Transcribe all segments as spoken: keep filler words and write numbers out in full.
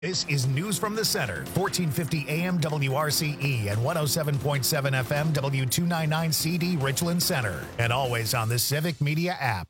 This is News from the Center, fourteen fifty A M W R C E and one oh seven point seven F M W two ninety-nine C D Richland Center, and always on the Civic Media app.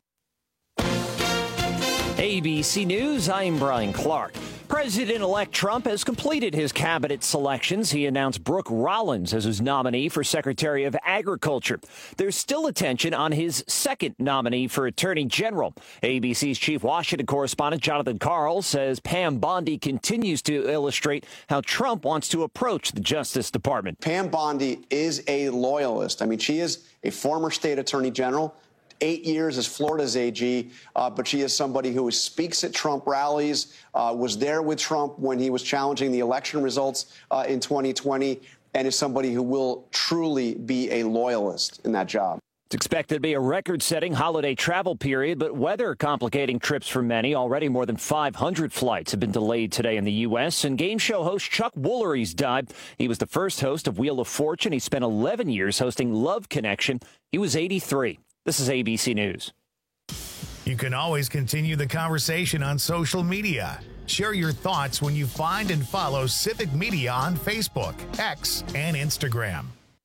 A B C News, I'm Brian Clark. President-elect Trump has completed his cabinet selections. He announced Brooke Rollins as his nominee for Secretary of Agriculture. There's still attention on his second nominee for Attorney General. A B C's chief Washington correspondent Jonathan Karl says Pam Bondi continues to illustrate how Trump wants to approach the Justice Department. Pam Bondi is a loyalist. I mean, she is a former state attorney general. Eight years as Florida's A G, uh, but she is somebody who speaks at Trump rallies, uh, was there with Trump when he was challenging the election results uh, in twenty twenty, and is somebody who will truly be a loyalist in that job. It's expected to be a record-setting holiday travel period, but weather complicating trips for many. Already more than five hundred flights have been delayed today in the U S, and game show host Chuck Woolery's died. He was the first host of Wheel of Fortune. He spent eleven years hosting Love Connection. He was eighty-three. This is A B C News. You can always continue the conversation on social media. Share your thoughts when you find and follow Civic Media on Facebook, X, and Instagram.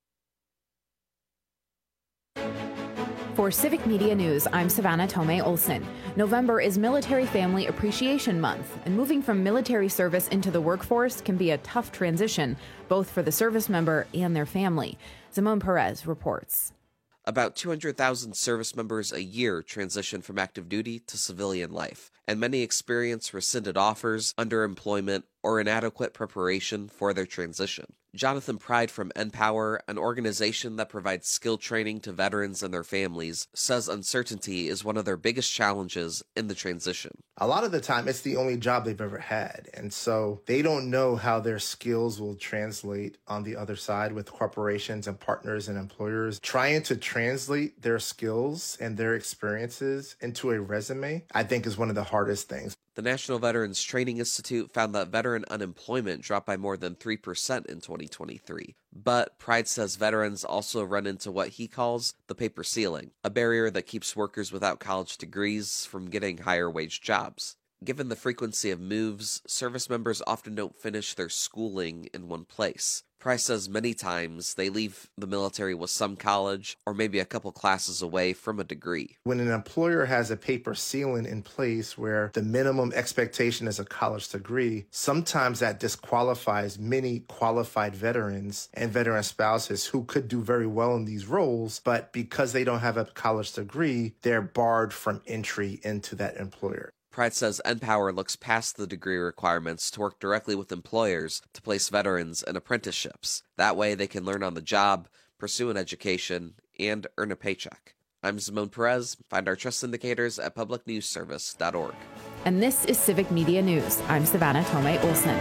For Civic Media News, I'm Savannah Tomei Olson. November is Military Family Appreciation Month, and moving from military service into the workforce can be a tough transition, both for the service member and their family. Simone Perez reports. About two hundred thousand service members a year transition from active duty to civilian life, and many experience rescinded offers, underemployment, or inadequate preparation for their transition. Jonathan Pride from Empower, an organization that provides skill training to veterans and their families, says uncertainty is one of their biggest challenges in the transition. A lot of the time, it's the only job they've ever had, and so they don't know how their skills will translate on the other side with corporations and partners and employers. Trying to translate their skills and their experiences into a resume, I think, is one of the hardest things. The National Veterans Training Institute found that veteran unemployment dropped by more than three percent in twenty twenty-three. But Pride says veterans also run into what he calls the paper ceiling, a barrier that keeps workers without college degrees from getting higher wage jobs. Given the frequency of moves, service members often don't finish their schooling in one place. Price says many times they leave the military with some college or maybe a couple classes away from a degree. When an employer has a paper ceiling in place where the minimum expectation is a college degree, sometimes that disqualifies many qualified veterans and veteran spouses who could do very well in these roles, but because they don't have a college degree, they're barred from entry into that employer. Pride says Empower looks past the degree requirements to work directly with employers to place veterans in apprenticeships. That way they can learn on the job, pursue an education, and earn a paycheck. I'm Simone Perez. Find our trust indicators at public news service dot org. And this is Civic Media News. I'm Savannah Tomei Olson.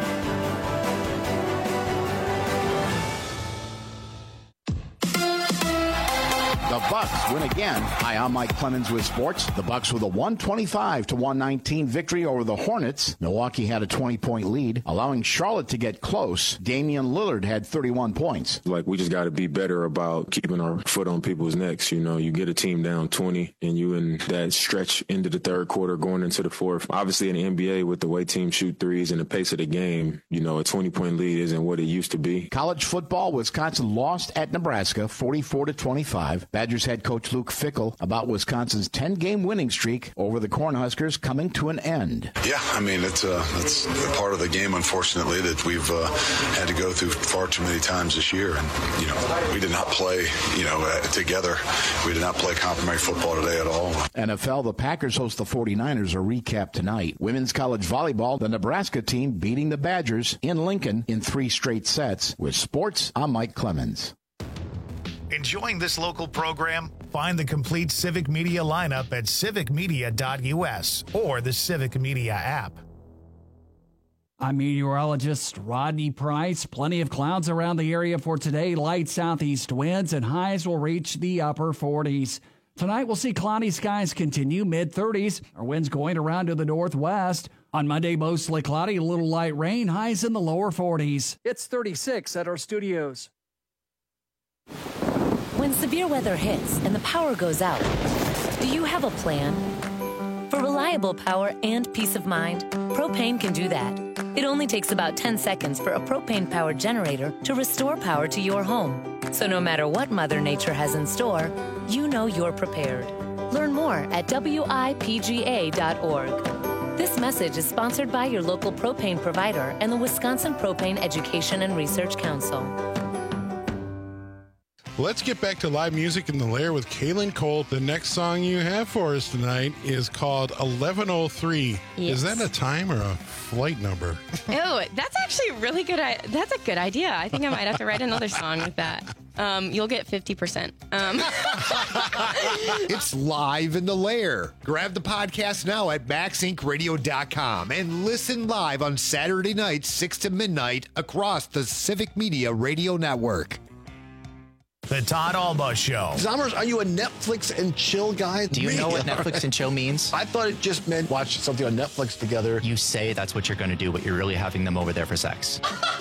The Bucks win again. Hi, I'm Mike Clemens with sports. The Bucks with a one twenty-five to one nineteen victory over the Hornets. Milwaukee had a twenty-point lead, allowing Charlotte to get close. Damian Lillard had thirty-one points. Like, we just got to be better about keeping our foot on people's necks. You know, you get a team down twenty, and you in that stretch into the third quarter going into the fourth. Obviously, in the N B A, with the way teams shoot threes and the pace of the game, you know, a twenty-point lead isn't what it used to be. College football, Wisconsin lost at Nebraska forty-four to twenty-five. Badgers head coach Luke Fickell about Wisconsin's ten-game winning streak over the Cornhuskers coming to an end. Yeah, I mean, it's, uh, it's a part of the game, unfortunately, that we've uh, had to go through far too many times this year. And, you know, we did not play, you know, uh, together. We did not play complimentary football today at all. N F L, the Packers host the forty-niners, a recap tonight. Women's college volleyball, the Nebraska team beating the Badgers in Lincoln in three straight sets. With sports, I'm Mike Clemens. Enjoying this local program? Find the complete Civic Media lineup at civic media dot U S or the Civic Media app. I'm meteorologist Rodney Price. Plenty of clouds around the area for today. Light southeast winds and highs will reach the upper forties. Tonight we'll see cloudy skies continue, mid thirties. Our winds going around to the northwest. On Monday, mostly cloudy, a little light rain, highs in the lower forties. It's thirty-six at our studios. When severe weather hits and the power goes out, do you have a plan? For reliable power and peace of mind, propane can do that. It only takes about ten seconds for a propane-powered generator to restore power to your home. So no matter what Mother Nature has in store, you know you're prepared. Learn more at W I P G A dot org. This message is sponsored by your local propane provider and the Wisconsin Propane Education and Research Council. Let's get back to live music in the Lair with Kaylin Cole. The next song you have for us tonight is called eleven oh three. Yes. Is that a time or a flight number? Oh, that's actually a really good. I- that's a good idea. I think I might have to write another song with that. Um, you'll get fifty percent. Um. It's live in the Lair. Grab the podcast now at max inc radio dot com and listen live on Saturday nights, six to midnight, across the Civic Media Radio Network. The Todd Alba Show. Zommers, are you a Netflix and chill guy? Do you know what Netflix and chill means? I thought it just meant watch something on Netflix together. You say that's what you're going to do, but you're really having them over there for sex.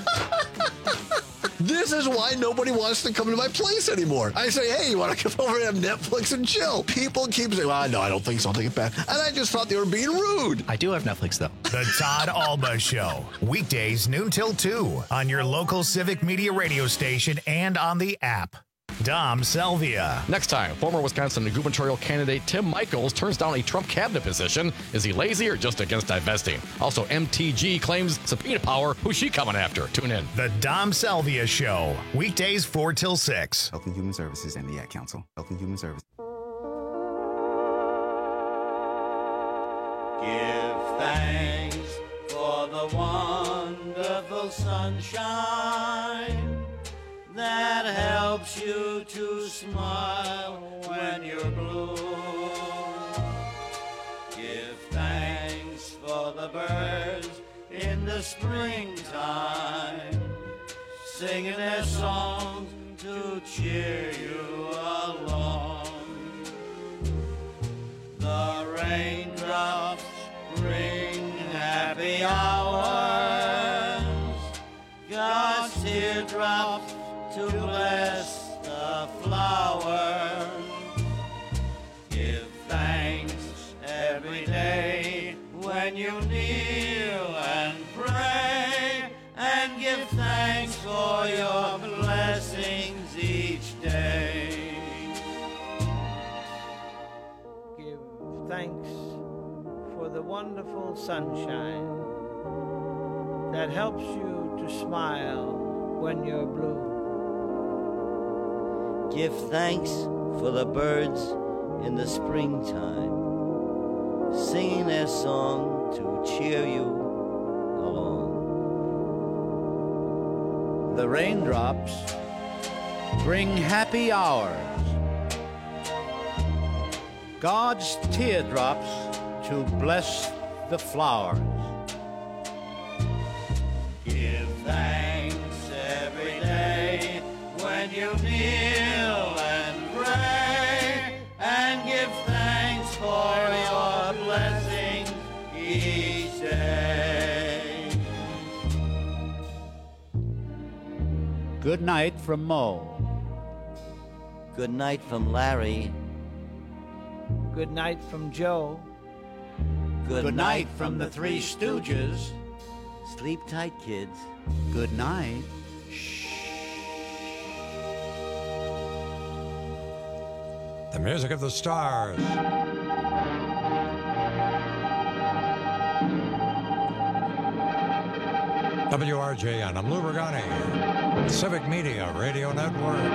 This is why nobody wants to come to my place anymore. I say, hey, you want to come over and have Netflix and chill? People keep saying, well, no, I don't think so. I'll take it back. And I just thought they were being rude. I do have Netflix, though. The Todd Alba Show. Weekdays, noon till two on your local Civic Media radio station and on the app. Dom Selvia. Next time, former Wisconsin gubernatorial candidate Tim Michels turns down a Trump cabinet position. Is he lazy or just against divesting? Also, M T G claims subpoena power. Who's she coming after? Tune in. The Dom Selvia Show. Weekdays four till six. Health and Human Services and the Ad Council. Health and Human Services. Give thanks for the wonderful sunshine that helps you to smile when you're blue. Give thanks for the birds in the springtime, singing their songs to cheer you along. The raindrops bring happy hours, God's teardrops to bless the flower. Give thanks every day when you kneel and pray, and give thanks for your blessings each day. Give thanks for the wonderful sunshine that helps you to smile when you're blue. Give thanks for the birds in the springtime, singing their song to cheer you along. The raindrops bring happy hours, God's teardrops to bless the flowers. Give thanks every day when you kneel and pray, and give thanks for your blessings each day. Good night from Mo. Good night from Larry. Good night from Joe. Good, Good night from the Three Stooges. Sleep tight, kids. Good night. The music of the stars. W R J N, I'm Lou Regani, Civic Media Radio Network.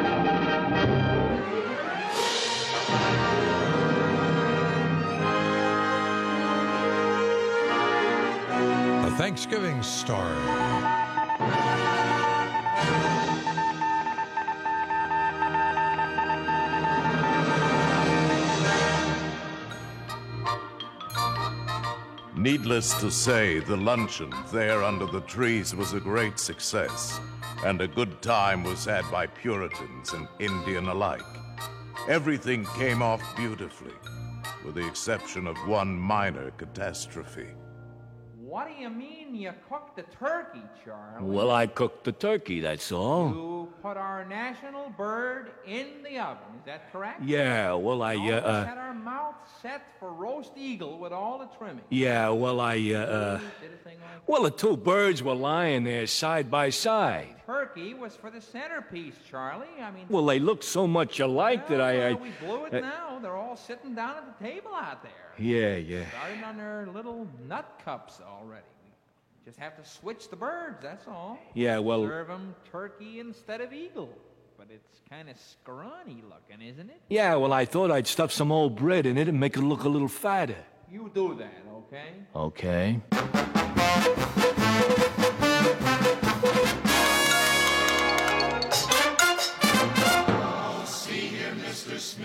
The Thanksgiving Story. Needless to say, the luncheon there under the trees was a great success, and a good time was had by Puritans and Indian alike. Everything came off beautifully, with the exception of one minor catastrophe. What do you mean you cooked the turkey, Charlie? Well, I cooked the turkey, that's all. You put our national bird in the oven, is that correct? Yeah, well, I, All uh... of us uh had our mouth set for roast eagle with all the trimmings. yeah, well, I, uh... uh well, the two birds were lying there side by side. Turkey was for the centerpiece, Charlie. I mean... Well, they look so much alike that I... I Well, we blew it uh, now. They're all sitting down at the table out there. Yeah, yeah. Starting on their little nut cups already. We just have to switch the birds, that's all. Yeah, well... Serve them turkey instead of eagle. But it's kind of scrawny looking, isn't it? Yeah, well, I thought I'd stuff some old bread in it and make it look a little fatter. You do that, okay? Okay. Oh, see here, Mister Smith.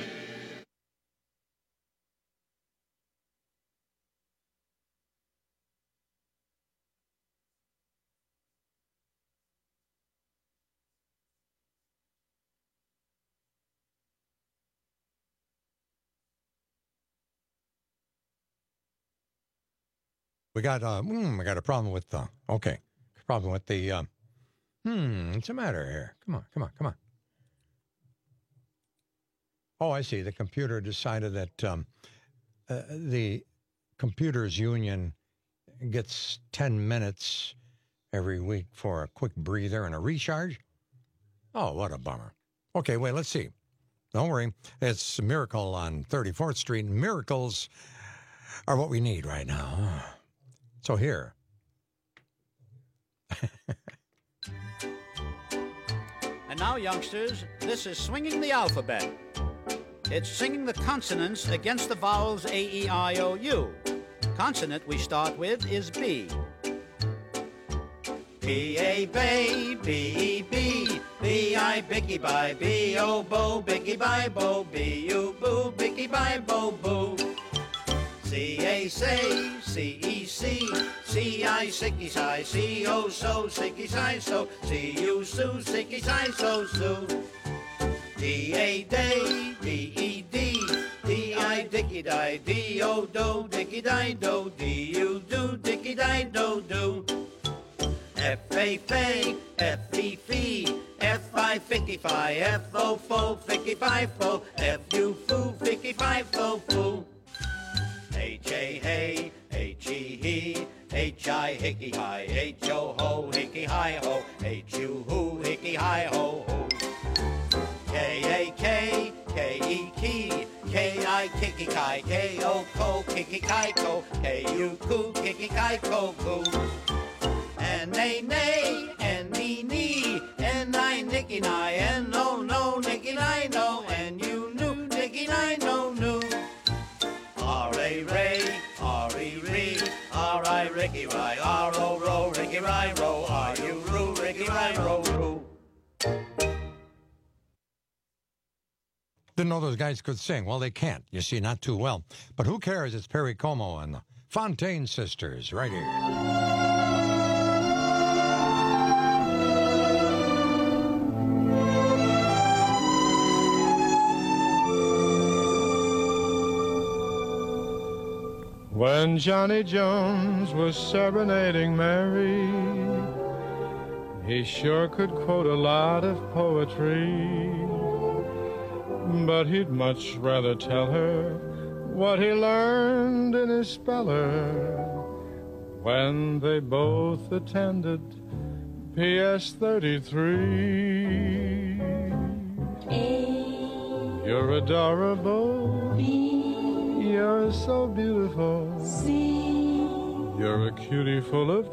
We got, uh, mm, we got a problem with the, okay, problem with the, um, hmm, what's the matter here? Come on, come on, come on. Oh, I see. The computer decided that um, uh, the Computers Union gets ten minutes every week for a quick breather and a recharge. Oh, what a bummer. Okay, wait, let's see. Don't worry. It's a miracle on thirty-fourth Street. Miracles are what we need right now. So here. And now, youngsters, this is Swinging the Alphabet. It's singing the consonants against the vowels A, E, I, O, U. Consonant we start with is B. B, A, bay, B, E, B, B, I, bicky, bye, B, O, bo, bicky, bye, bo, B, U, boo, bicky, bye, bo, boo. C, A, say, C, E, C, C, I, sicky, si, C, O, so, sicky, si, so, C, U, su, sicky, si, so, su. D, A, day, D, E, D, D, I, dicky, die, D, O, do, dicky, die, do, D, U, do, dicky, die, do, do. F, A, fay, F, E, fee, F, I, ficky, fi, F, O, fo, ficky, fi, fo, F, U, foo, ficky, fi, fo, foo. H, A, hey, H, E, he, H, I, hickey, hi, H, O, ho, hickey, hi, ho, H, U, hoo, hickey, hi, ho, ho. K, A, K, K, E, key, K, I, kicky, kai, K, O, ko, kicky, kai, ko, K, U, ku, kicky, kai, ko, ku. N, A, nay, N, E, knee, N, I, nicky, ni, N, O, no, nicky, ni, no, N, U, nu, nicky, ni, no, nu. R, A, ray, R, E, ree, R, I, ricky, ry, R, O, ro, ricky, ry, ro, R, U, ru, ricky, ry, ro, ru. Didn't know those guys could sing. Well, they can't. You see, not too well. But who cares? It's Perry Como and the Fontaine Sisters right here. When Johnny Jones was serenading Mary, he sure could quote a lot of poetry. But he'd much rather tell her what he learned in his speller when they both attended P S thirty-three. A. You're adorable. B. You're so beautiful. C. You're a cutie full of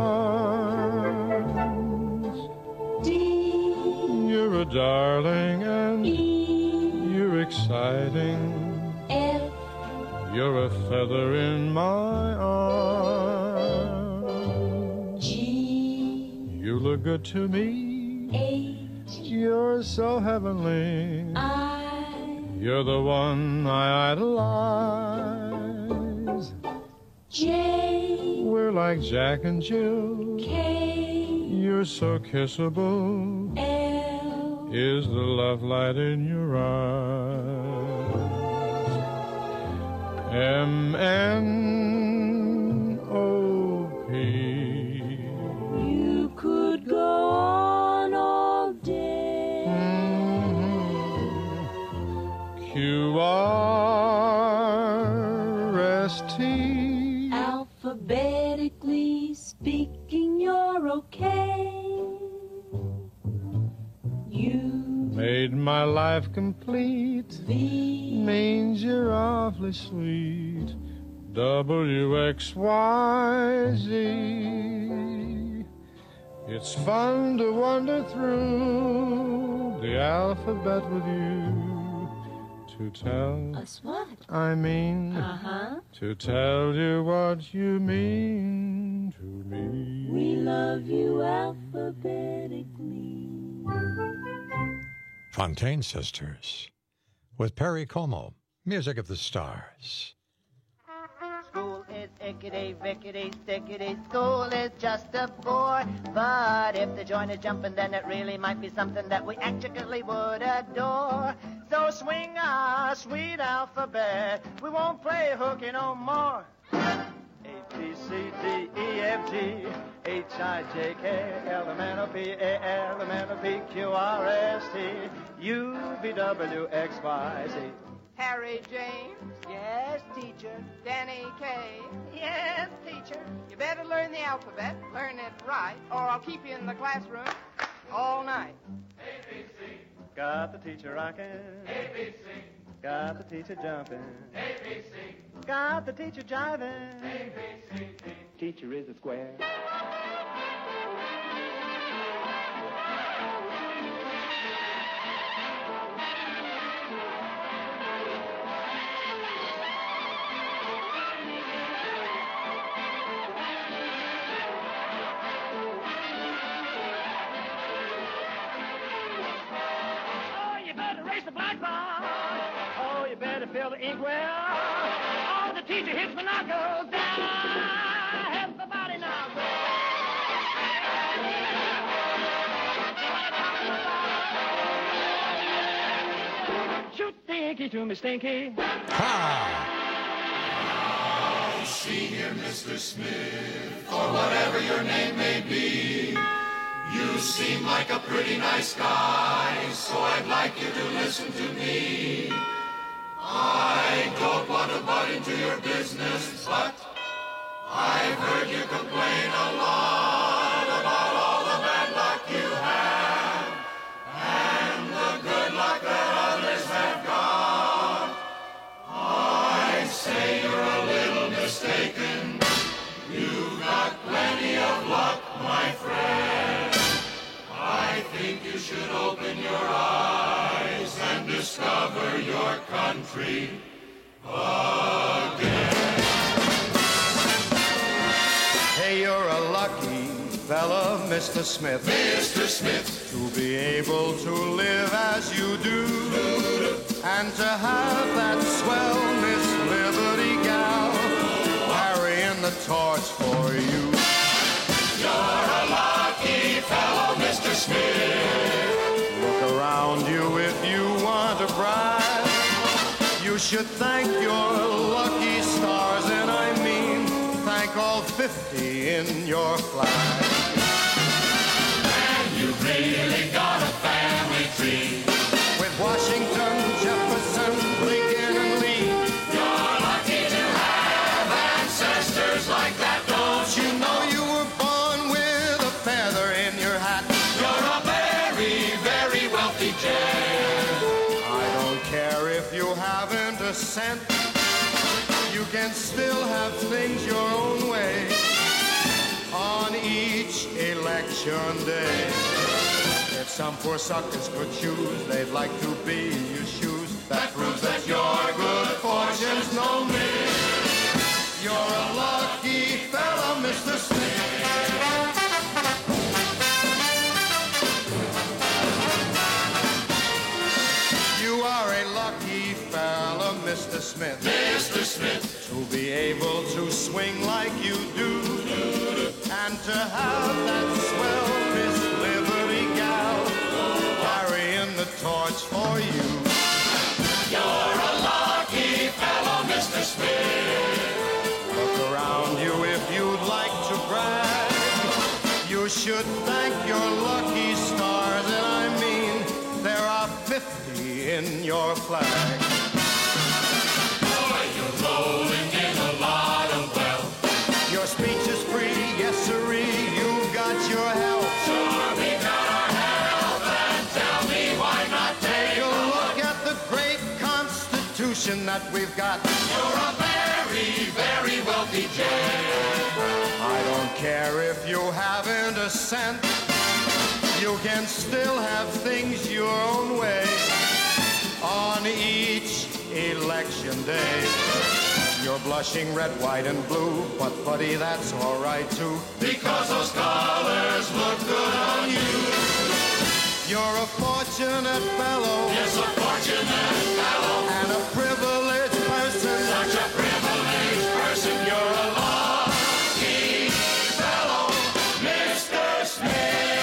charms. D. You're a darling and E. You're exciting. F. You're a feather in my arm. G. You look good to me. H. You're so heavenly. I. You're the one I idolize. J. We're like Jack and Jill. K. You're so kissable. L. Is the love light in your eyes. M N O P You made my life complete. V means you're awfully sweet. W X Y Z. It's fun to wander through the alphabet with you. To tell us what? I mean, uh-huh. to tell you what you mean to me. We love you alphabetically. Fontaine Sisters with Perry Como, Music of the Stars. School is ickety, vickety, stickety. School is just a bore. But if the joint is jumping, then it really might be something that we actually would adore. So swing our sweet alphabet. We won't play hooky no more. A, B, C, D, E, F, G, H, I, J, K, L, M, N, O, P, A, L, M, N, O, P, Q, R, S, T, U, V, W, X, Y, Z. Harry James. Yes, teacher. Danny Kaye. Yes, teacher. You better learn the alphabet, learn it right, or I'll keep you in the classroom all night. A B C. Got the teacher rocking. A B C. Got the teacher jumping. A B C. Got the teacher jiving. A B C. Teacher is a square. The blackboard. Oh, you better fill the inkwell. Oh, the teacher hits my knuckles down. Everybody now. Shoot the inky to me, Stinky. Oh, see here, Mister Smith, or whatever your name may be. You seem like a pretty nice guy, so I'd like you to listen to me. I don't want to butt into your business, but I've heard you complain a lot about all the bad luck you have and the good luck that others have got. I say you're a little mistaken. You've got plenty of luck, my friend. I think you should open your eyes and discover your country again. Hey, you're a lucky fella, Mister Smith. Mister Smith. To be able to live as you do and to have that swell Miss Liberty gal carrying the torch for you. You're a lucky fellow, Mister Smith. Look around you if you want to brag. You should thank your lucky stars, and I mean thank all fifty in your flag. And you've really got a family tree. With Washington, Jefferson, Lincoln, and Lee. You're lucky to have ancestors like that. Don't you know you were born with a feather in your hat? You're a very, very wealthy gent. I don't care if you haven't a cent. You can still have things your own way on each election day. If some poor suckers could choose, they'd like to be in your shoes. That proves that your good fortune's no miss. You're a lucky fella, Mister Smith. You are a lucky fella, Mister Smith. Mister Smith. To be able to swing like you do and to have that swell Miss Liberty gal carrying the torch for you. You're a lucky fellow, Mister Smith. Look around you if you'd like to brag. You should thank your lucky stars, and I mean there are fifty in your flag. Boy, you're rolling in a lot of wealth. Your speech is free, yes sirree, you've got your health. fortune that we've got. You're a very, very wealthy Jay. I don't care if you haven't a cent. You can still have things your own way on each election day. You're blushing red, white, and blue, but buddy, that's all right too, because those colors look good on you. You're a fortunate fellow. Yes, a fortunate fellow. And a privileged person. Such a privileged person. You're a lucky fellow, Mister Smith.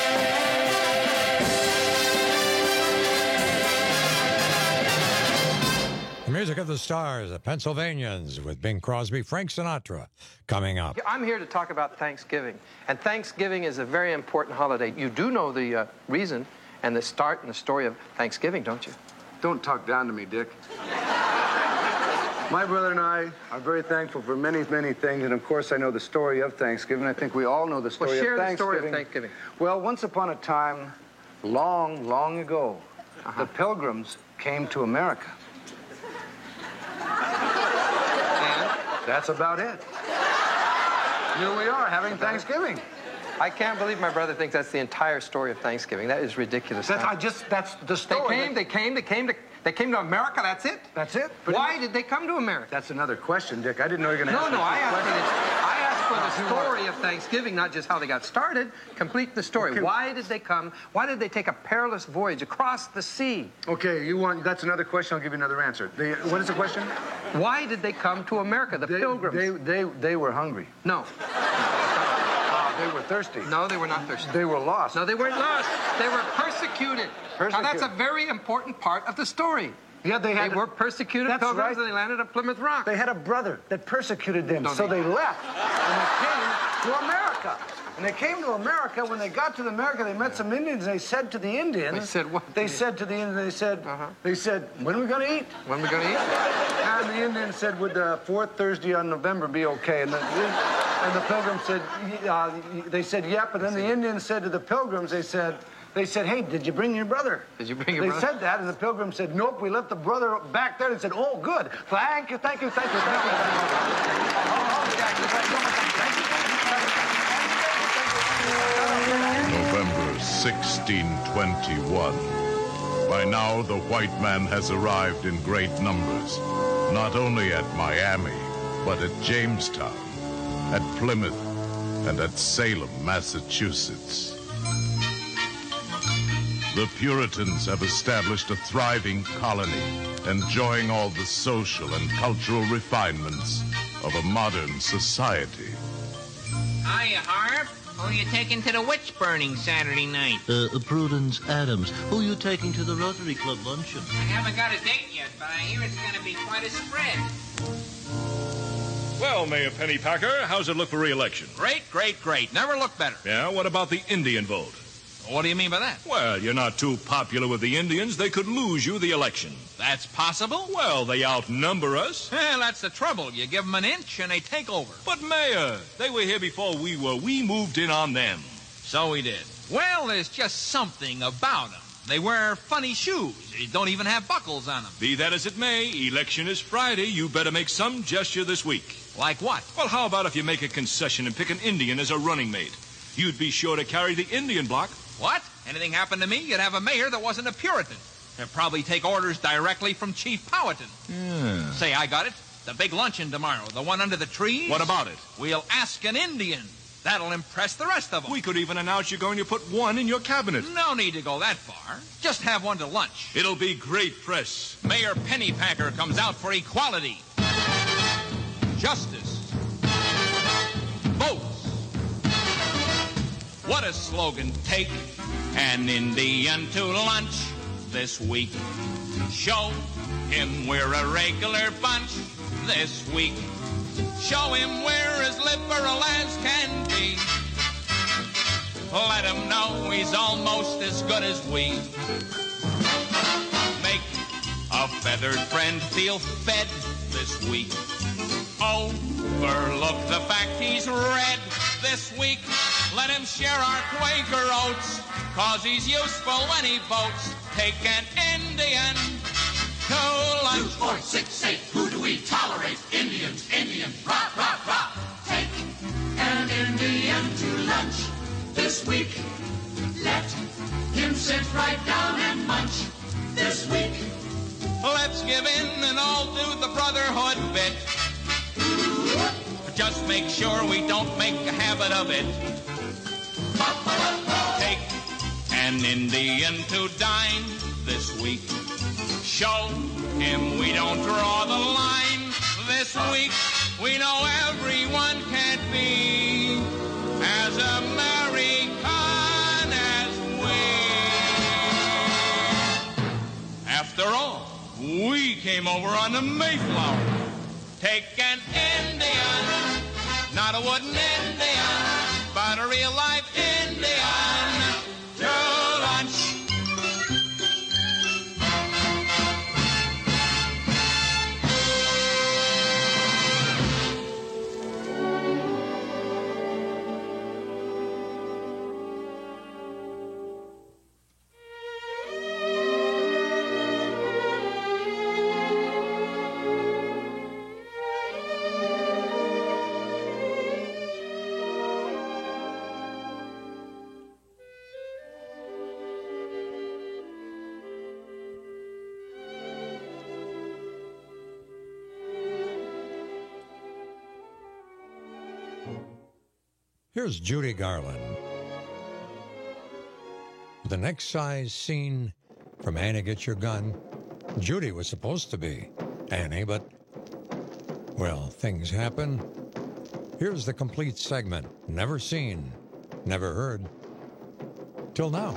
The music of the stars, the Pennsylvanians with Bing Crosby, Frank Sinatra coming up. I'm here to talk about Thanksgiving. And Thanksgiving is a very important holiday. You do know the uh, reason and the start and the story of Thanksgiving, don't you? Don't talk down to me, Dick. My brother and I are very thankful for many, many things, and of course I know the story of Thanksgiving. I think we all know the story well, share of Thanksgiving. the story of Thanksgiving. Well, once upon a time, long, long ago, uh-huh. the Pilgrims came to America. And that's about it. Here we are having Thanksgiving. I can't believe my brother thinks that's the entire story of Thanksgiving. That is ridiculous. That's, I just, that's the story. They came, they came, they came to, they came to America, that's it? That's it. But Why did they come to America? That's another question, Dick. I didn't know you were going to no, ask No, no, I asked, question. for the, I asked for the story of Thanksgiving, not just how they got started. Complete the story. Okay. Why did they come? Why did they take a perilous voyage across the sea? Okay, you want, that's another question. I'll give you another answer. They, what is the question? Why did they come to America, the they, Pilgrims? They, they, they were hungry. No. They were thirsty. No, they were not thirsty. They were lost. No, they weren't lost. They were persecuted. Persecuted. Now, that's a very important part of the story. Yeah, they had. They were persecuted that's pilgrims, right. and they landed at Plymouth Rock. They had a brother that persecuted them, no, so they, they left and they came to America. And they came to America. When they got to America, they met some Indians. And they said to the Indians. They said what? They said to the Indians. They said. Uh-huh. They said, "When are we going to eat? When are we going to eat?" And the Indians said, "Would the fourth Thursday on November be okay?" And the, and the Pilgrims said, uh, "They said yep." And then the Indians said to the Pilgrims, "They said." They said, "Hey, did you bring your brother?" Did you bring your they brother? They said that, and the Pilgrims said, "Nope, we left the brother back there." And said, "Oh, good. Thank you, thank you, thank you, thank you." November sixteen twenty-one. By now, the white man has arrived in great numbers, not only at Miami, but at Jamestown, at Plymouth, and at Salem, Massachusetts. The Puritans have established a thriving colony, enjoying all the social and cultural refinements of a modern society. Hiya, Harp. Who are you taking to the witch burning Saturday night? Uh, Prudence Adams. Who are you taking to the Rotary Club luncheon? I haven't got a date yet, but I hear it's going to be quite a spread. Well, Mayor Pennypacker, how's it look for re-election? Great, great, great. Never looked better. Yeah, what about the Indian vote? What do you mean by that? Well, you're not too popular with the Indians. They could lose you the election. That's possible? Well, they outnumber us. Well, that's the trouble. You give them an inch and they take over. But, Mayor, they were here before we were. We moved in on them. So we did. Well, there's just something about them. They wear funny shoes. They don't even have buckles on them. Be that as it may, election is Friday. You better make some gesture this week. Like what? Well, how about if you make a concession and pick an Indian as a running mate? You'd be sure to carry the Indian block. What? Anything happened to me, you'd have a mayor that wasn't a Puritan. They'd probably take orders directly from Chief Powhatan. Yeah. Say, I got it. The big luncheon tomorrow, the one under the trees. What about it? We'll ask an Indian. That'll impress the rest of them. We could even announce you're going to put one in your cabinet. No need to go that far. Just have one to lunch. It'll be great press. Mayor Pennypacker comes out for equality, justice, votes. What a slogan. Take an Indian to lunch this week. Show him we're a regular bunch this week. Show him we're as liberal as can be. Let him know he's almost as good as we. Make a feathered friend feel fed this week. Overlook the fact he's red this week. Let him share our Quaker oats, cause he's useful when he votes. Take an Indian to lunch. Two, four, six, eight, who do we tolerate? Indians, Indians, rock, rock, rock. Take an Indian to lunch this week. Let him sit right down and munch this week. Let's give in and all do the brotherhood bit. Just make sure we don't make a habit of it. Take an Indian to dine this week. Show him we don't draw the line this week. We know everyone can't be as American as we. After all, we came over on the Mayflower. Take an Indian, not a wooden Indian, but a real life Indian to lunch. Here's Judy Garland. The next size scene from Annie Get Your Gun. Judy was supposed to be Annie, but, well, things happen. Here's the complete segment. Never seen, never heard. Till now.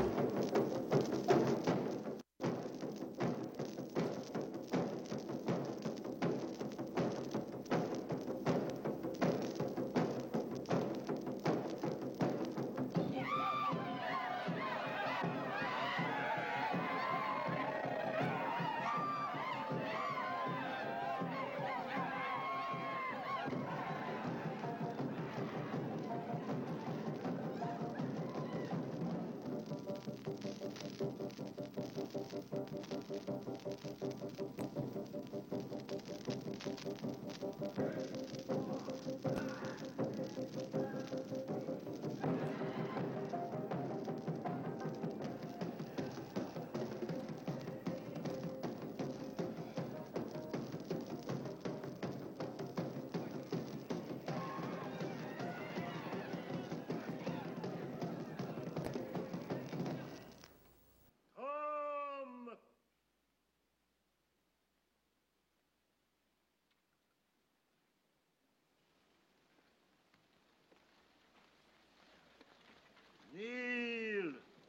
Kneel.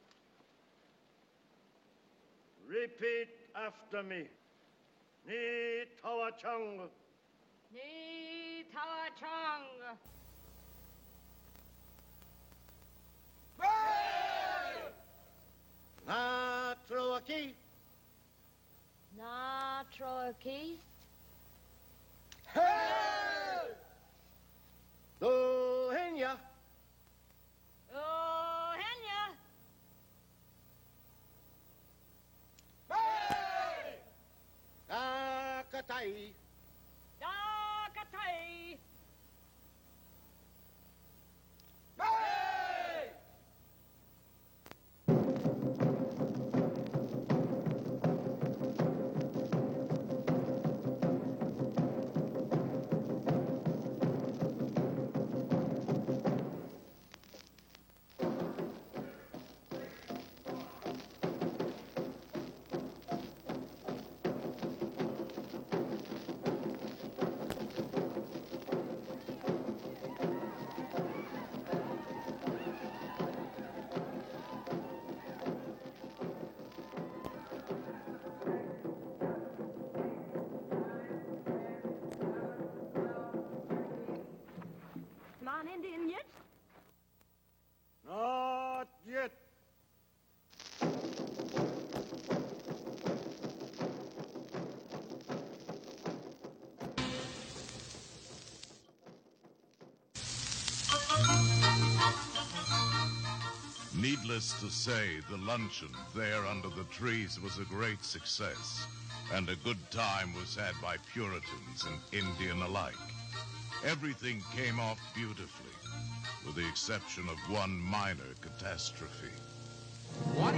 Repeat after me. Ni Tawa Chung. Ni Tawa Chung. Na Troaki. Na Troaki. Hey! Do Henya. Oh, Henya. Hey! Da Katai. Da Katai. Hey! Needless to say, the luncheon there under the trees was a great success, and a good time was had by Puritans and Indian alike. Everything came off beautifully, with the exception of one minor catastrophe. What?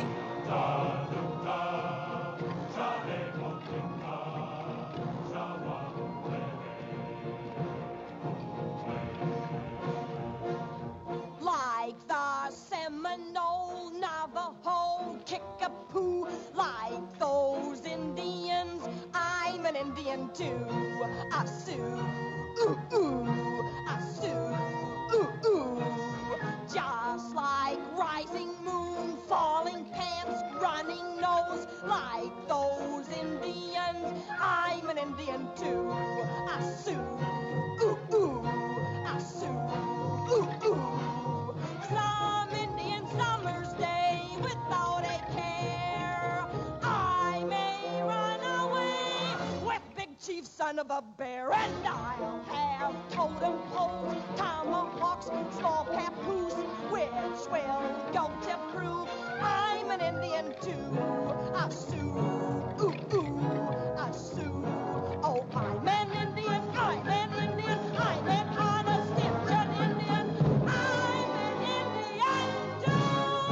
Like the Seminole, Navajo, Kickapoo, like those Indians, I'm an Indian too. A Sioux, ooh, ooh, a Sioux, ooh, ooh. Just like rising moon, falling pants, running nose, like those Indians, I'm an Indian too. A Sioux, ooh, ooh, a Sioux, ooh, ooh. Some Indian summer's day without a care. I may run away with Big Chief, son of a bear, and I'll have totem poles, tomahawks, small papoose, which will go to prove I'm an Indian too. A Sioux, ooh, ooh, a Sioux. Oh, I'm an Indian, I'm an Indian, I'm an honest Indian, Indian. I'm an Indian too.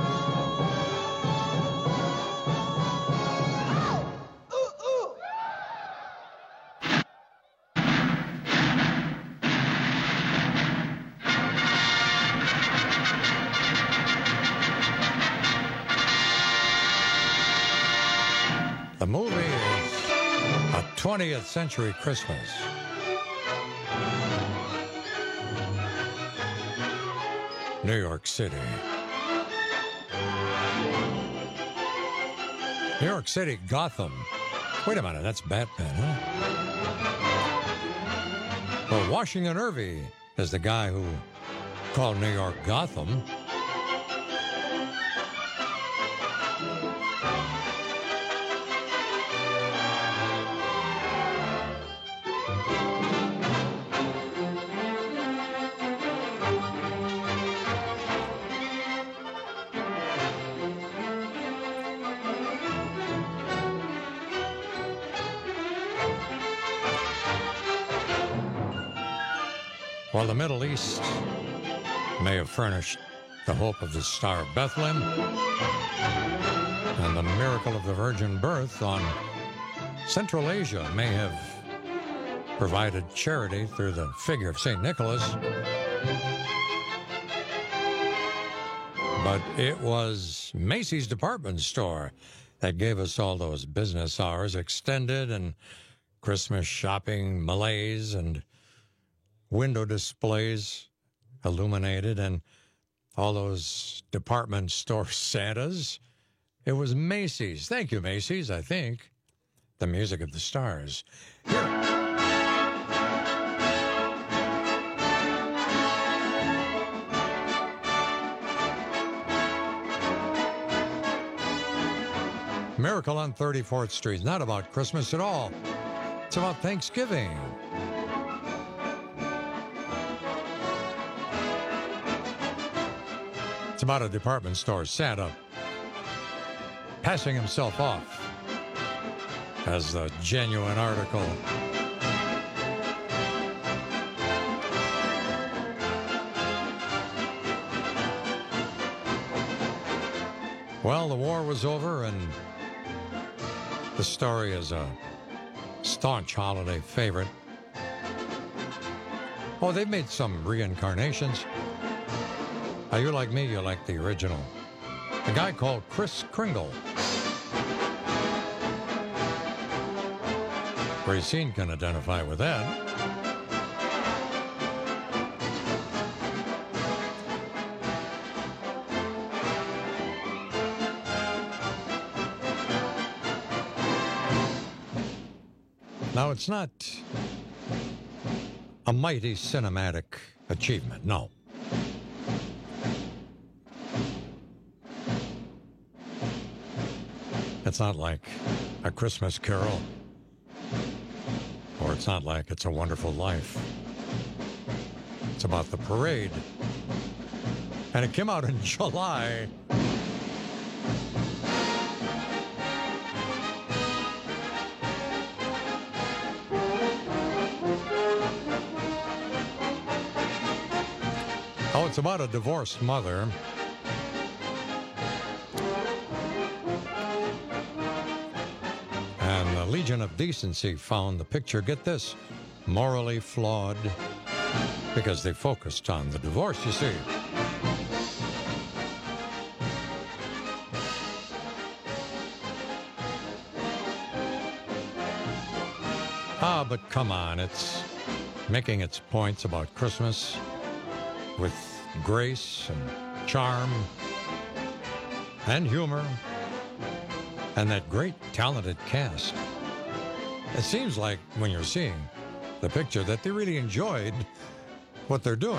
Oh, ooh, ooh. The movie is A twentieth Century Christmas. New York City. New York City, Gotham. Wait a minute, that's Batman, huh? Well, Washington Irving is the guy who called New York Gotham. While the Middle East may have furnished the hope of the Star of Bethlehem and the miracle of the virgin birth, on Central Asia may have provided charity through the figure of Saint Nicholas. But it was Macy's department store that gave us all those business hours extended and Christmas shopping malaise and window displays illuminated and all those department store Santas. It was Macy's. Thank you, Macy's, I think. The music of the stars. Here. Miracle on thirty-fourth Street. Not about Christmas at all. It's about Thanksgiving. It's about a department store Santa passing himself off as the genuine article. Well, the war was over, and the story is a staunch holiday favorite. Oh, they've made some reincarnations. Are you like me? You like the original. A guy called Kris Kringle. Racine can identify with that. Now, it's not a mighty cinematic achievement, no. It's not like A Christmas Carol, or it's not like It's a Wonderful Life. It's about the parade. And it came out in July It's about a divorced mother and the Legion of Decency found the picture, get this, morally flawed because they focused on the divorce, you see. Ah, but come on, it's making its points about Christmas with grace and charm and humor and that great talented cast. It seems like when you're seeing the picture that they really enjoyed what they're doing.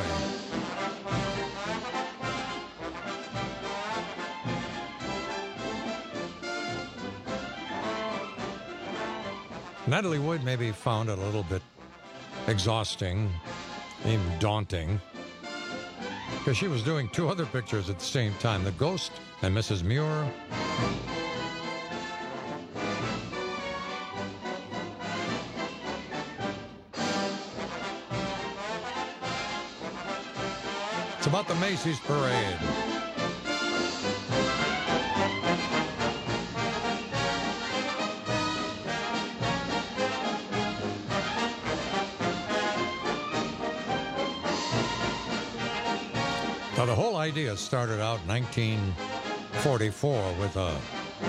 Natalie Wood maybe found it a little bit exhausting, even daunting, because she was doing two other pictures at the same time, The Ghost and Missus Muir. It's about the Macy's Parade. Now, the whole idea started out in nineteen forty-four with a,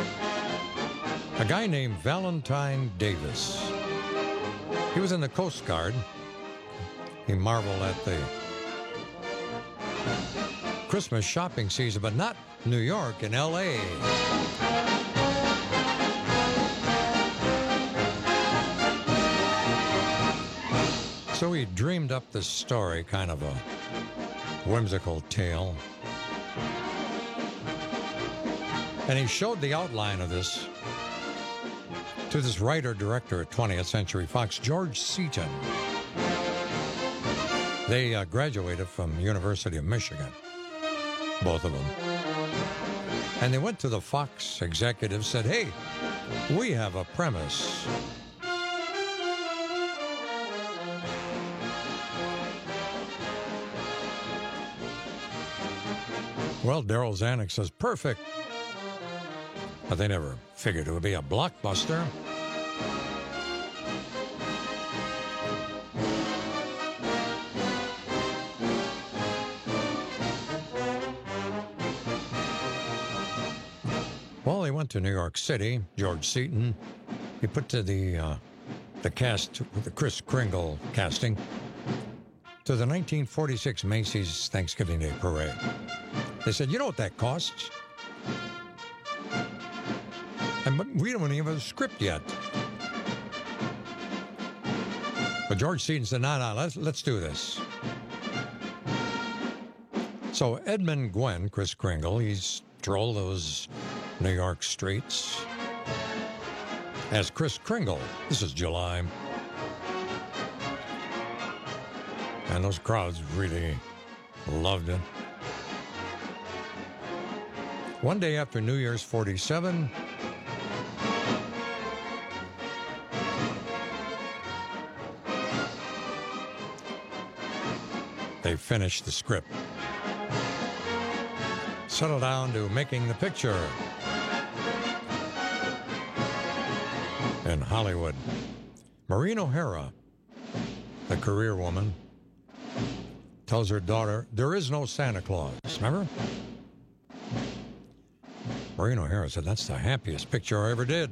a guy named Valentine Davis. He was in the Coast Guard. He marveled at the Christmas shopping season, but not New York, in L A. So he dreamed up this story, kind of a whimsical tale. And he showed the outline of this to this writer-director at twentieth Century Fox, George Seaton. They uh, graduated from University of Michigan, both of them. And they went to the Fox executives, said, hey, we have a premise. Well, Darryl Zanuck says, perfect. But they never figured it would be a blockbuster. Well, they went to New York City. George Seaton, he put to the uh, the cast with the Kris Kringle casting to the nineteen forty-six Macy's Thanksgiving Day Parade. They said, you know what that costs? And we don't even have a script yet. But George Seaton said, no, no, let's, let's do this. So Edmund Gwenn, Kris Kringle, he's strolled those New York streets as Kris Kringle. This is July. And those crowds really loved it. One day after New Year's forty-seven, they finished the script. Settled down to making the picture in Hollywood. Maureen O'Hara, the career woman, tells her daughter, there is no Santa Claus. Remember? Maureen O'Hara said, that's the happiest picture I ever did.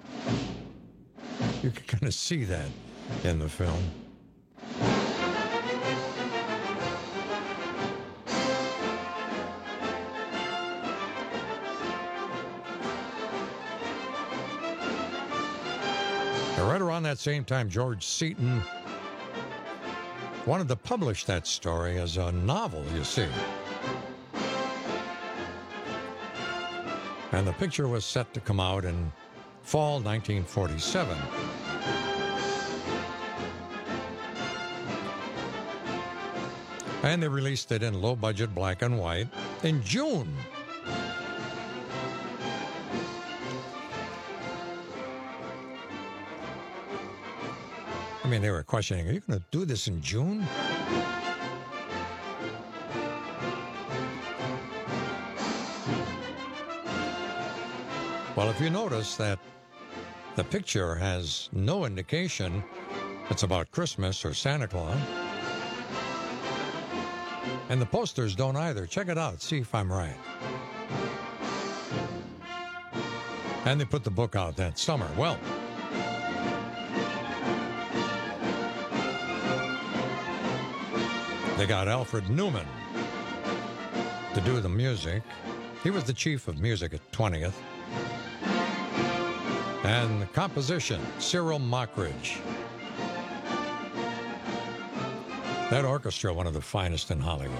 You can kind of see that in the film. And right around that same time, George Seaton wanted to publish that story as a novel, you see. And the picture was set to come out in fall nineteen forty-seven. And they released it in low-budget black and white in June. I mean, they were questioning, are you going to do this in June? Well, if you notice that the picture has no indication it's about Christmas or Santa Claus, and the posters don't either. Check it out. See if I'm right. And they put the book out that summer. Well, they got Alfred Newman to do the music. He was the chief of music at twentieth. And the composition, Cyril Mockridge. That orchestra, one of the finest in Hollywood.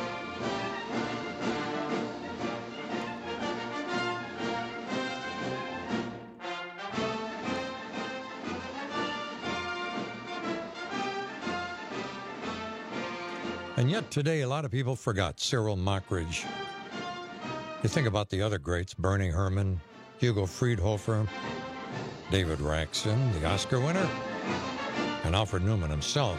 And yet today, a lot of people forgot Cyril Mockridge. You think about the other greats, Bernie Herrmann, Hugo Friedhofer, David Raxon, the Oscar winner, and Alfred Newman himself.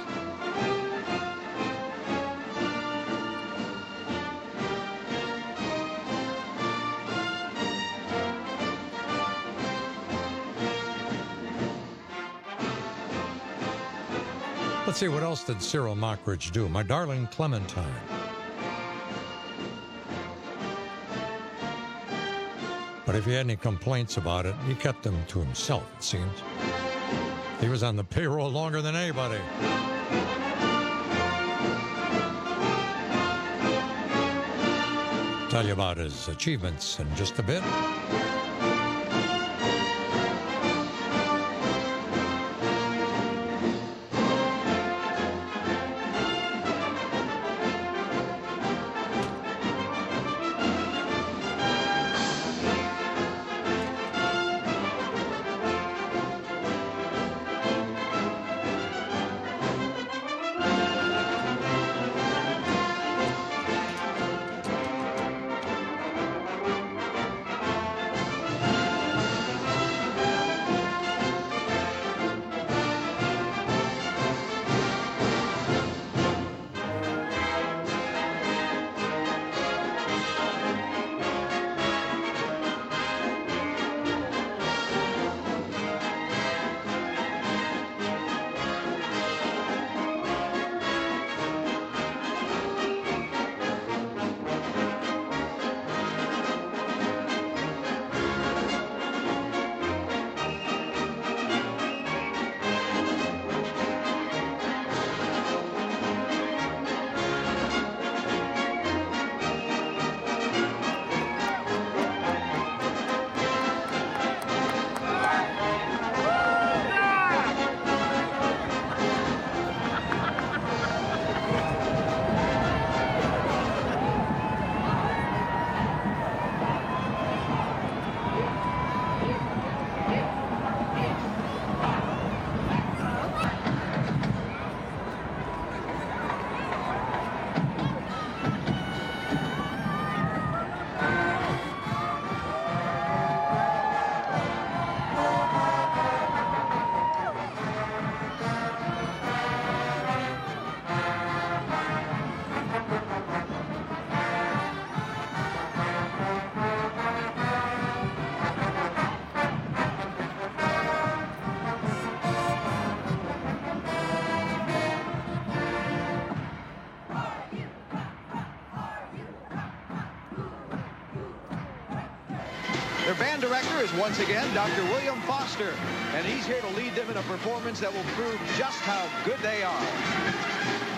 Let's see, what else did Cyril Mockridge do? My Darling Clementine. But if he had any complaints about it, he kept them to himself, it seems. He was on the payroll longer than anybody. Tell you about his achievements in just a bit. Their band director is once again Doctor William Foster, and he's here to lead them in a performance that will prove just how good they are.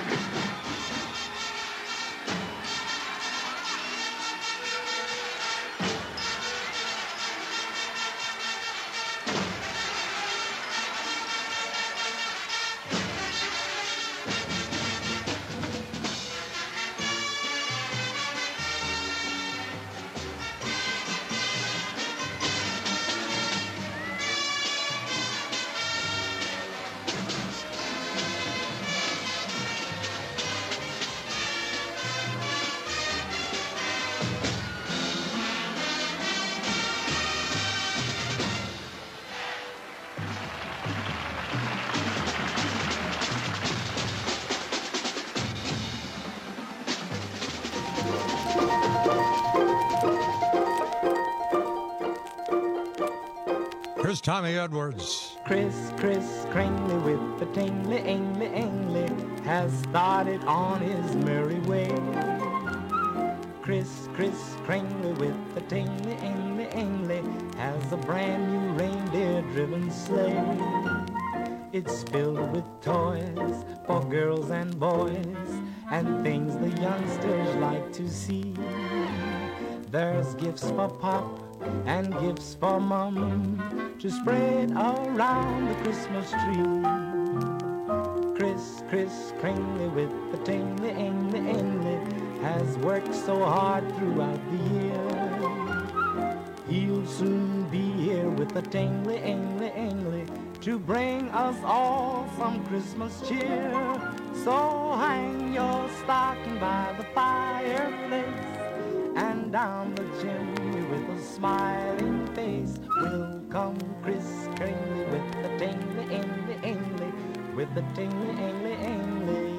Here's Tommy Edwards. Chris, Chris Cringley with the tingly, angly, angly has started on his merry way. Chris, Chris Cringley with the tingly, angly, angly has a brand new reindeer-driven sleigh. It's filled with toys for girls and boys and things the youngsters like to see. There's gifts for Pop and gifts for Mom to spread around the Christmas tree. Chris, Chris Cringley with the tingly, angly, angly has worked so hard throughout the year. He'll soon be here with the tingly, angly, angly to bring us all some Christmas cheer. So hang your stocking by the fireplace, and down the chimney with a smiling face will come Chris Cringley with the tingly, angly, angly, with the tingly, angly, angly.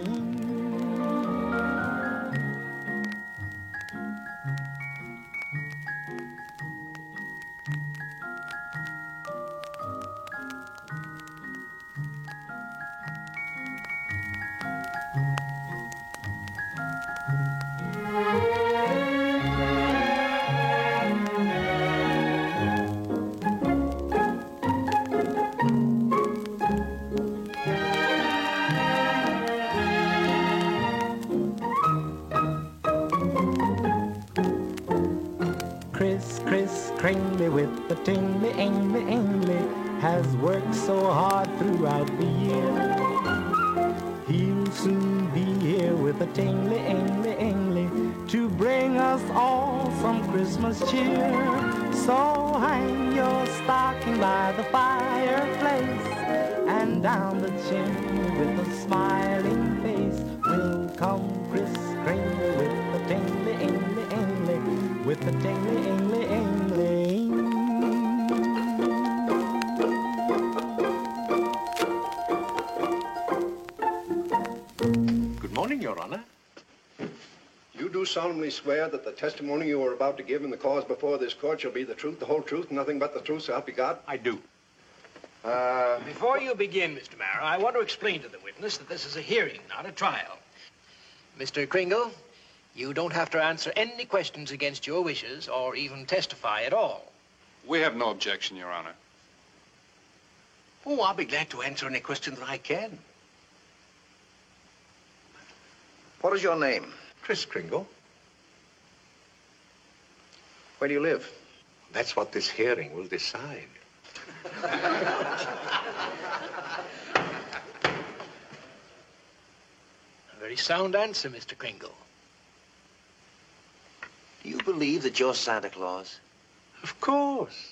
Chris, Chris Cringley with the tingly, angly, angly has worked so hard throughout the year. He'll soon be here with a tingly, angly, angly to bring us all some Christmas cheer. So hang your stocking by the fireplace, and down the chimney with a smiling face will come Chris Cringley with the tingly, angly, angly, with the tingly, angly, angly. Good morning, Your Honor. You do solemnly swear that the testimony you are about to give in the cause before this court shall be the truth, the whole truth, and nothing but the truth, so help you God? I do. Uh... Before you begin, Mister Mayor, I want to explain to the witness that this is a hearing, not a trial. Mister Kringle, you don't have to answer any questions against your wishes or even testify at all. We have no objection, Your Honor. Oh, I'll be glad to answer any question that I can. What is your name? Chris Kringle. Where do you live? That's what this hearing will decide. A very sound answer, Mister Kringle. Do you believe that you're Santa Claus? Of course.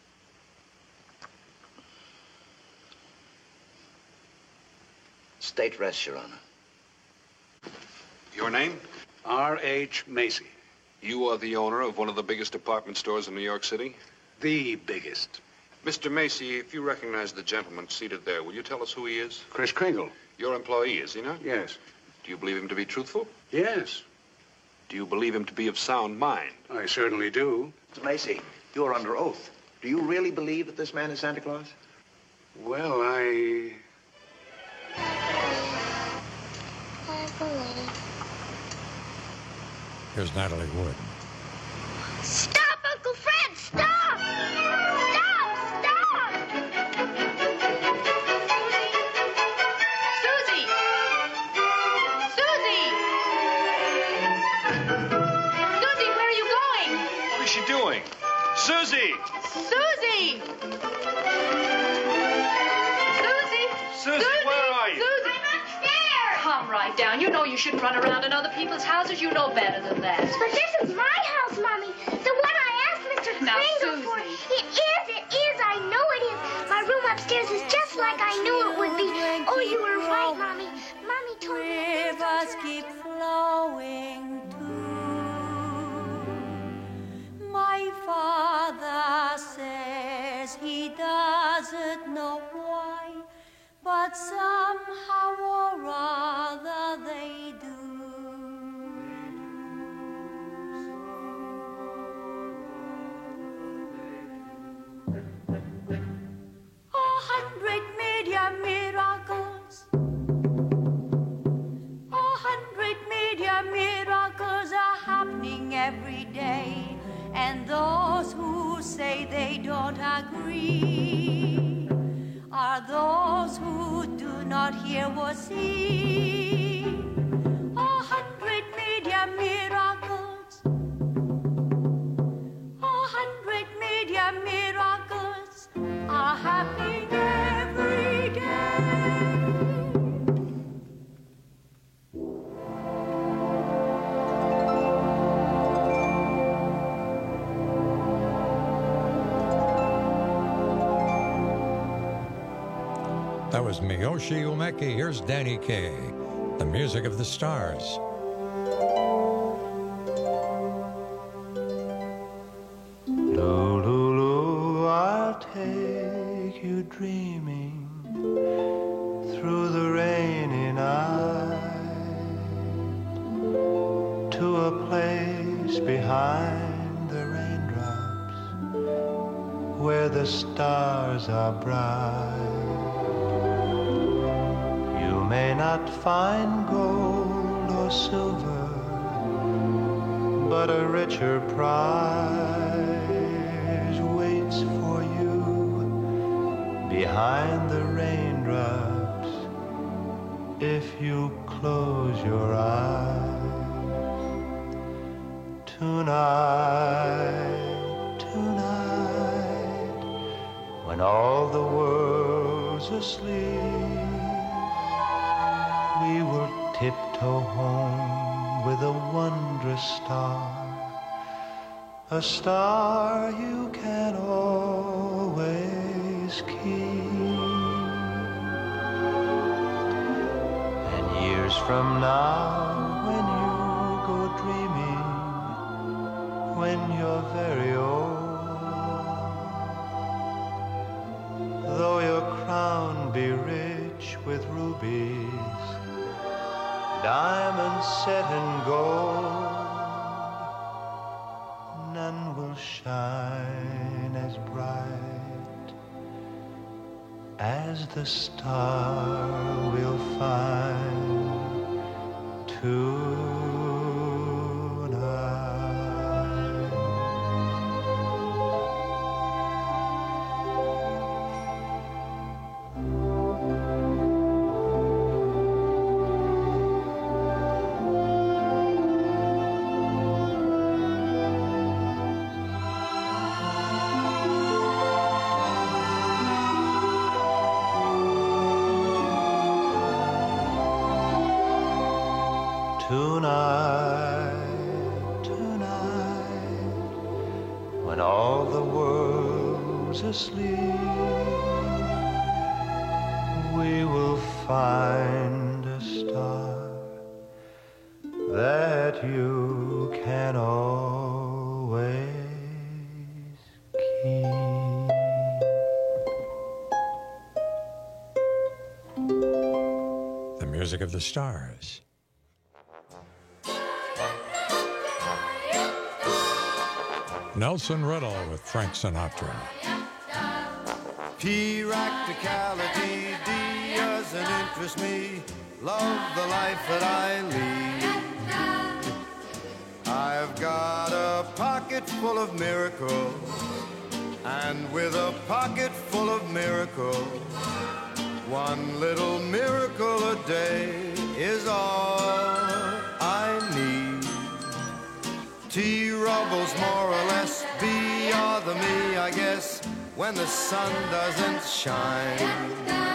State rest, Your Honor. Your name? R H Macy. You are the owner of one of the biggest department stores in New York City? The biggest. Mister Macy, if you recognize the gentleman seated there, will you tell us who he is? Chris Kringle. Your employee, is he not? Yes. Do you believe him to be truthful? Yes. Do you believe him to be of sound mind? I certainly do. Mister Macy, you're under oath. Do you really believe that this man is Santa Claus? Well, I... Here's Natalie Wood. Stop, Uncle Fred! Stop! Stop! Stop! Susie! Susie! Susie, where are you going? What is she doing? Susie! Susie! Susie! Susie, where are you? Susie! I'm upstairs! Calm right down. You know you shouldn't run around in other people's houses. You know better than that. But this is my house, Mommy. The one I asked Mister Now, Kringle for. It is, it is. I know it is. My room upstairs is just like I knew it would be. Oh, you were right, Mommy. Mommy told me. Rivers keep flowing too. My father says he doesn't know why, but somehow or other they do. say they don't agree are those who do not hear or see. A hundred media miracles, a hundred media miracles are happening every day. That was Miyoshi Umeki. Here's Danny Kaye, The Music of the Stars. Lulu, I'll take you dreaming through the rainy night to a place behind the raindrops where the stars are bright. You may not find gold or silver, but a richer prize waits for you behind the raindrops if you close your eyes. Tonight, tonight, when all the world's asleep, we will tiptoe home with a wondrous star, a star you can always keep. And years from now, when you go dreaming, when you're very old, though your crown be rich with rubies, diamonds set in gold, none will shine as bright as the star we'll find tonight. Tonight, tonight, when all the world's asleep, we will find a star that you can always keep. The Music of the Stars. Nelson Riddle with Frank Sinatra. Practicality D doesn't interest me. Love the life that I lead. I've got a pocket full of miracles, and with a pocket full of miracles, one little miracle a day is all I need. T Rubble's more or less B or the me, I guess, when the sun doesn't shine.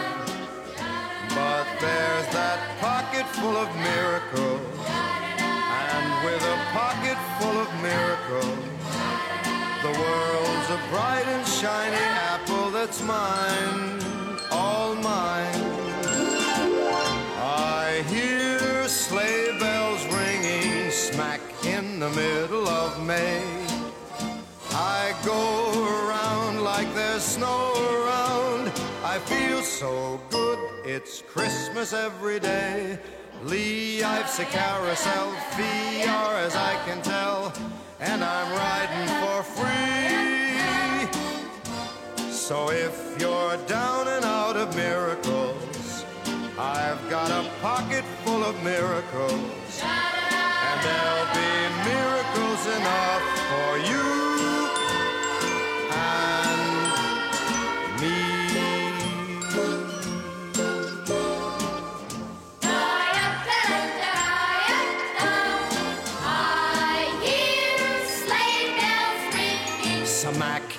But there's that pocket full of miracles, and with a pocket full of miracles, the world's a bright and shiny apple that's mine, all mine. I hear sleigh bells ringing smack in the middle of May. I go around like there's snow around. I feel so good, it's Christmas every day. Lee, I've a carousel fee, or as I can tell, and I'm riding for free. So if you're down and out of miracles, I've got a pocket full of miracles, and there'll be miracles enough for you.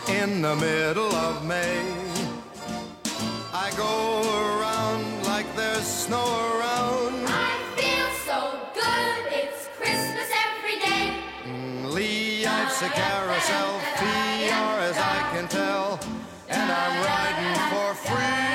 in the middle of May. I go around like there's snow around. I feel so good, it's Christmas every day. Mm, Lee, life's a carousel, P R as I can tell, and I'm riding for free.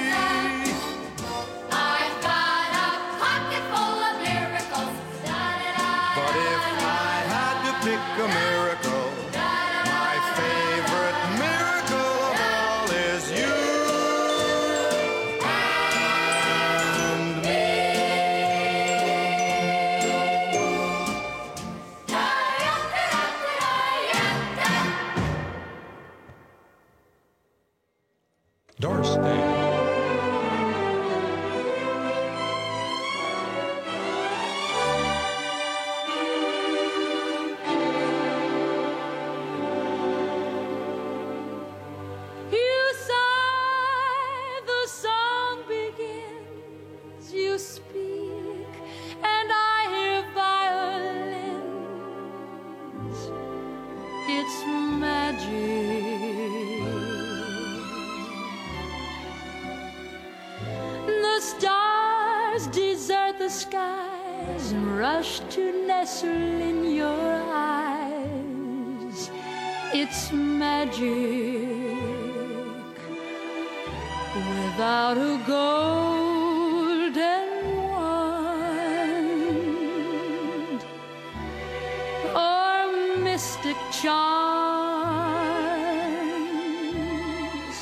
I've got a pocket full of miracles. But if I had to pick a miracle, my favorite miracle of all is you and me. Doris Day. You sigh, the song begins, you speak, and I hear violins. It's magic. The stars desert the skies and rush to nestle in your eyes. It's magic. Without a golden wand or mystic charms,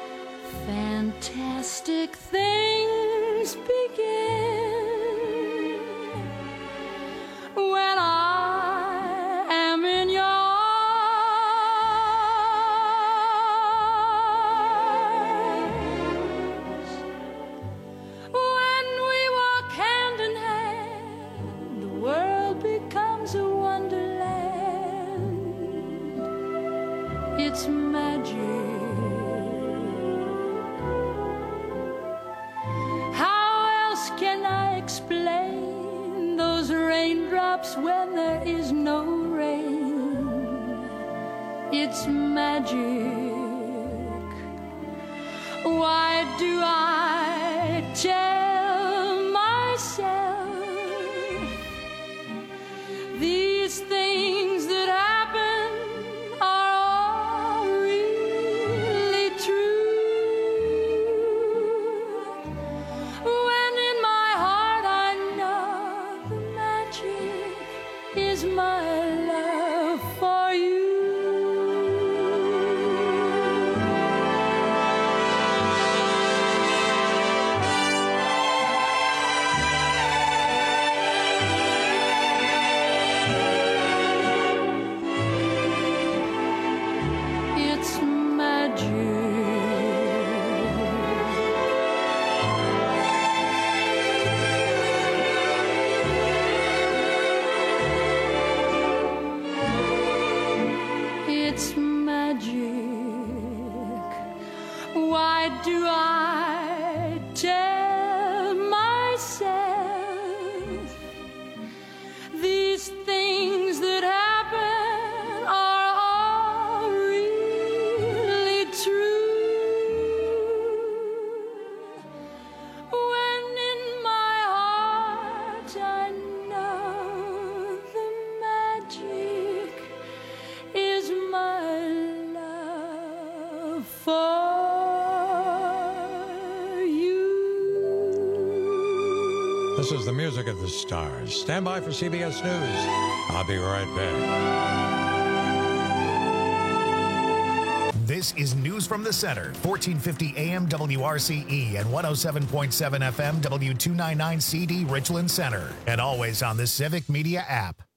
fantastic things begin when I am in your arms. When we walk hand in hand, the world becomes a wonderland. It's magic. How else can I explain those raindrops when there is no rain? It's magic. Why do I tell myself these things that happen are all really true? When in my heart I know the magic is my love for you. It's magic. It's magic. Why do I tell myself these things that happen are all really true? When in my heart I know the magic is my love for you. This is the music of the stars. Stand by for C B S News. I'll be right back. This is News from the Center, fourteen fifty A M W R C E and one oh seven point seven F M W two ninety-nine C D Richland Center, and always on the Civic Media app.